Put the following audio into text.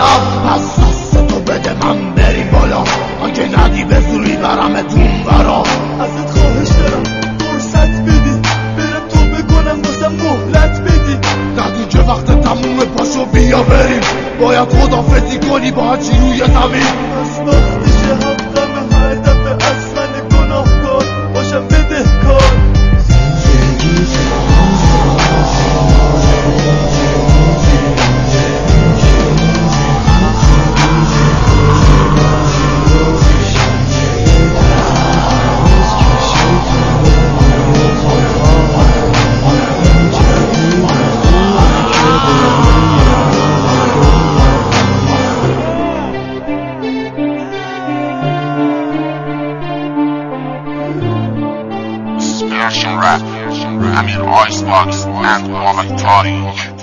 پس دست تو بده من بریم بالا، اگه ندی به زوری برمتون برا. ازت خواهش دارم فرصت بدی، برم تو بکنم واسم مهلت بدی. ندی که وقت تموم پاشو بیا بریم، باید خدافزی کنی با هرچی روی زمین. از وقتشه حقم هر دفعه از من گناهکار باشم بدهکار. Spiritual rap, I mean Icebox and White Toddy.